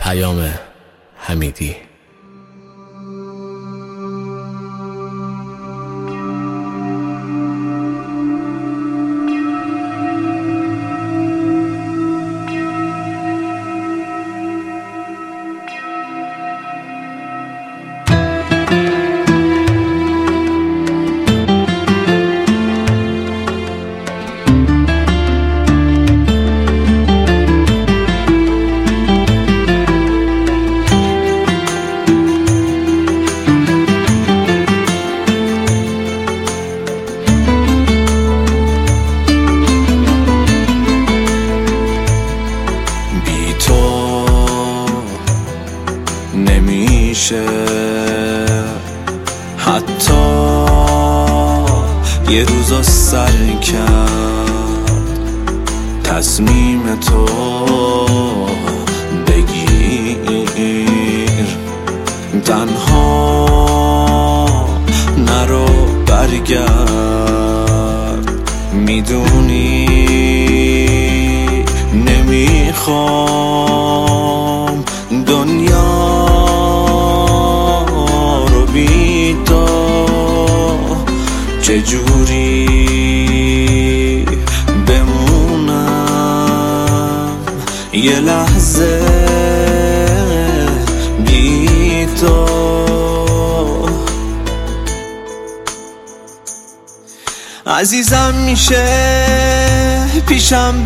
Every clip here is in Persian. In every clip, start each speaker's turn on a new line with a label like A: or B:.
A: حمیدی.
B: نمیشه حتی یه روزا سر کرد تصمیم تو بگیر، تنها نرو برگرد، میدونی نمیخوام دنیا رو بی تو چجوری بمونم یه لحظه بی تو. عزیزم میشه پیشم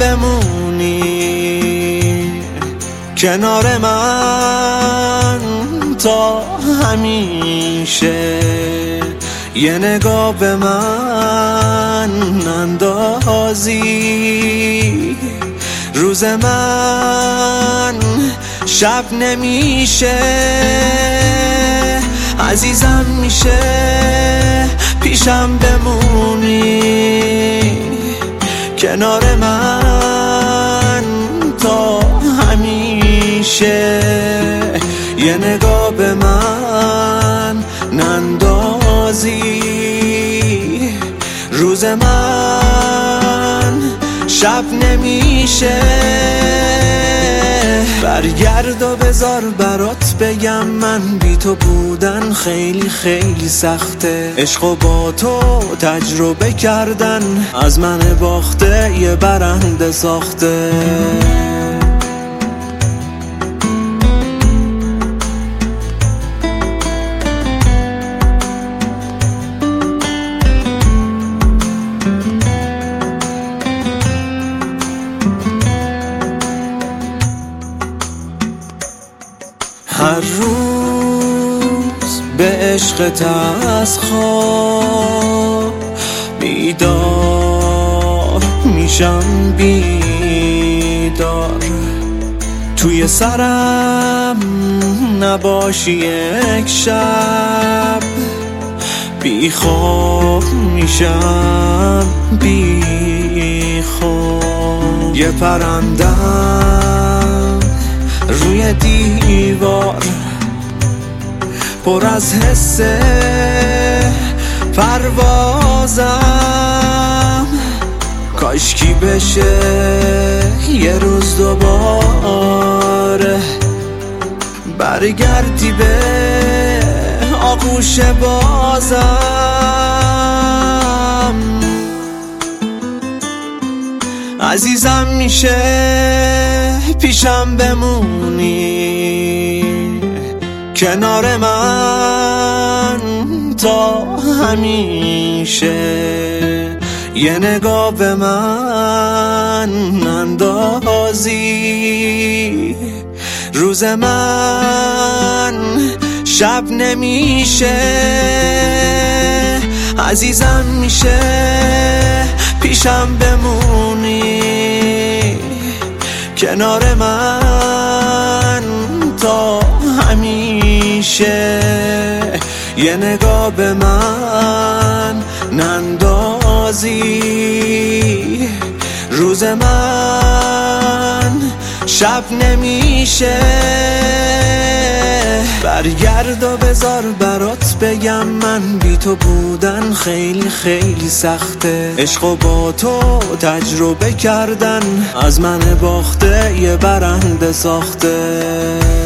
B: بمونی، کنار من تا همیشه، یه نگاه به من اندازی، روز من شب نمیشه. عزیزم میشه پیشم بمونی، کنار من تا همیشه، یه نگاه به من نندازی، روز من شب نمیشه. برگرد و بذار برات بگم من بی تو بودن خیلی خیلی سخته، عشق و با تو تجربه کردن از من باخته یه برنده ساخته. هر روز به عشقت از خواب بیدار میشم، بیدار توی سرم نباشی یک شب، بی خواب میشم، بی خواب. یه پرندم روی دیوار پر از حس پروازم، کاشکی بشه یه روز دوباره برگردی به آغوش بازم. عزیزم میشه پیشم بمونی، کنار من تا همیشه، یه نگاه به من اندازی، روز من شب نمیشه. عزیزم میشه پیشم بمونی، کنار من تا همیشه، یه نگاه به من نندازی، روز من شب نمیشه. برگرد و بذار برات بگم من بی تو بودن خیلی خیلی سخته، عشق و با تو تجربه کردن از من باخته یه برنده ساخته.